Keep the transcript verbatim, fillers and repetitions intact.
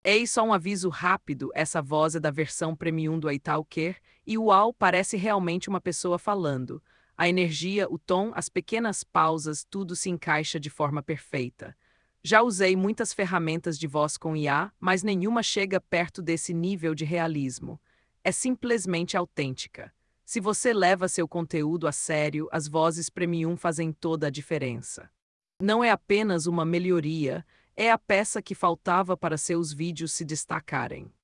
Ei, só um aviso rápido, essa voz é da versão premium do Italker, e uau, parece realmente uma pessoa falando. A energia, o tom, as pequenas pausas, tudo se encaixa de forma perfeita. Já usei muitas ferramentas de voz com I A, mas nenhuma chega perto desse nível de realismo. É simplesmente autêntica. Se você leva seu conteúdo a sério, as vozes premium fazem toda a diferença. Não é apenas uma melhoria, é a peça que faltava para seus vídeos se destacarem.